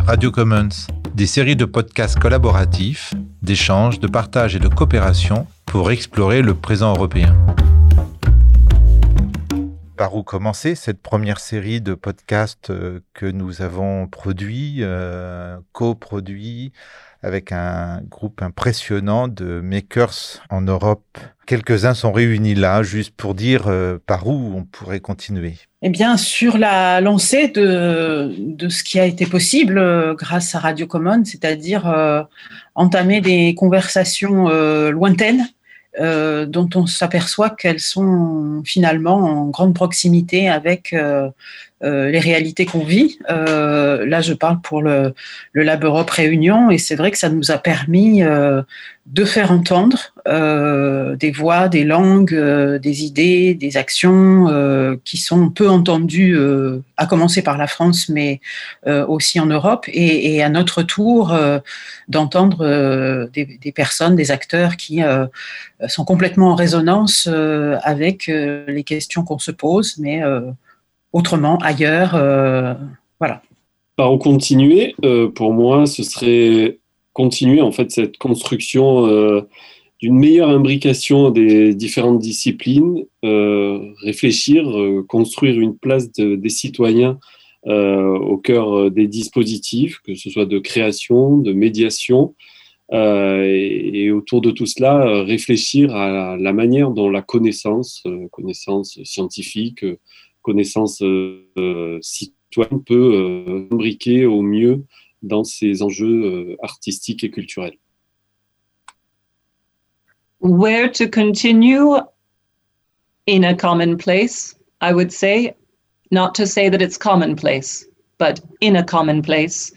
Radio Commons, des séries de podcasts collaboratifs, d'échanges, de partage et de coopération pour explorer le présent européen. Par où commencer cette première série de podcasts que nous avons produits, coproduits avec un groupe impressionnant de makers en Europe. Quelques-uns sont réunis là, juste pour dire par où on pourrait continuer. Eh bien, sur la lancée de ce qui a été possible grâce à Radio Commons, c'est-à-dire entamer des conversations lointaines, dont on s'aperçoit qu'elles sont finalement en grande proximité avec les réalités qu'on vit. Là, je parle pour le Lab Europe Réunion, et c'est vrai que ça nous a permis de faire entendre des voix, des langues, des idées, des actions qui sont peu entendues, à commencer par la France, mais aussi en Europe, et à notre tour d'entendre des personnes, des acteurs qui sont complètement en résonance avec les questions qu'on se pose, mais autrement, ailleurs, voilà. Par où continuer, pour moi, ce serait continuer en fait cette construction d'une meilleure imbrication des différentes disciplines, réfléchir, construire une place des citoyens au cœur des dispositifs, que ce soit de création, de médiation, et autour de tout cela, réfléchir à la manière dont la connaissance scientifique, connaissance citoyenne peut imbriquer au mieux dans ces enjeux artistiques et culturels. Where to continue in a common place, I would say, not to say that it's commonplace, but in a common place,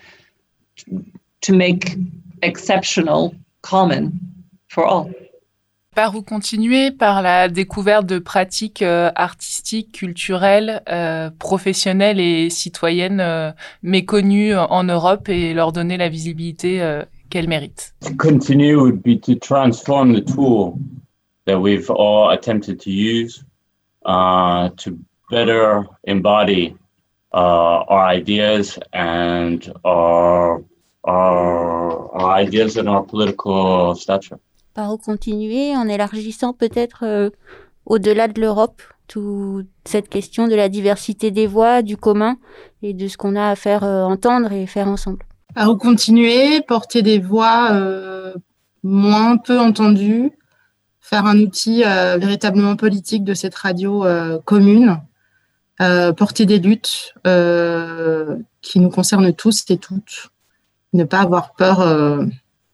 to make exceptional common for all. Par où continuer? Par la découverte de pratiques artistiques, culturelles, professionnelles et citoyennes méconnues en Europe et leur donner la visibilité qu'elles méritent. To continue would be to transform the tool that we've all attempted to use to better embody our ideas and our ideas and our political stature. Par où continuer en élargissant peut-être au-delà de l'Europe toute cette question de la diversité des voix, du commun et de ce qu'on a à faire entendre et faire ensemble. Par où continuer, porter des voix moins peu entendues, faire un outil véritablement politique de cette radio commune, porter des luttes qui nous concernent tous et toutes, ne pas avoir peur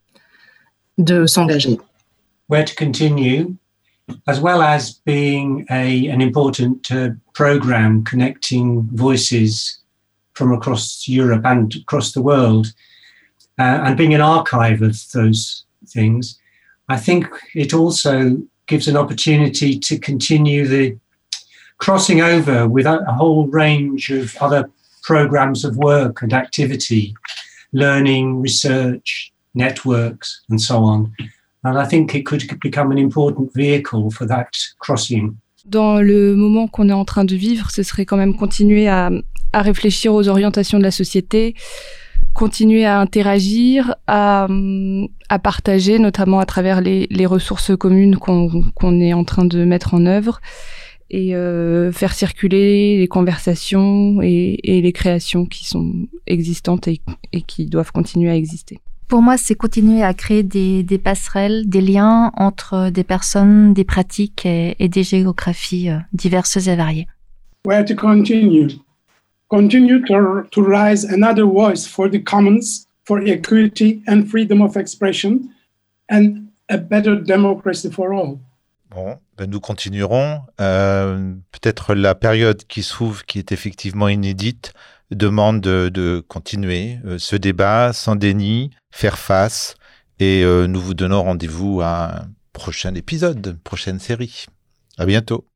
de s'engager. Where to continue, as well as being an important program connecting voices from across Europe and across the world, and being an archive of those things. I think it also gives an opportunity to continue the crossing over with a whole range of other programs of work and activity, learning, research, networks, and so on. And I think it could become an important vehicle for that crossing. Dans le moment qu'on est en train de vivre, ce serait quand même continuer à réfléchir aux orientations de la société, continuer à interagir, à partager, notamment à travers les ressources communes qu'on est en train de mettre en œuvre, et faire circuler les conversations et les créations qui sont existantes et qui doivent continuer à exister. Pour moi, c'est continuer à créer des passerelles, des liens entre des personnes, des pratiques et des géographies diverses et variées. Where to continue? Continue to raise another voice for the commons, for equity and freedom of expression, and a better democracy for all. Bon, nous continuerons. Peut-être la période qui s'ouvre, qui est effectivement inédite, demande de continuer ce débat sans déni, faire face, et nous vous donnons rendez-vous à un prochain épisode, prochaine série. À bientôt.